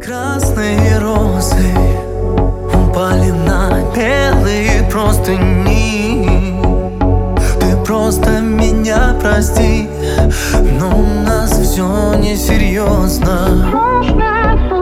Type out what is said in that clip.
Красные розы упали на белые простыни. Ты просто меня прости, но у нас все несерьезно.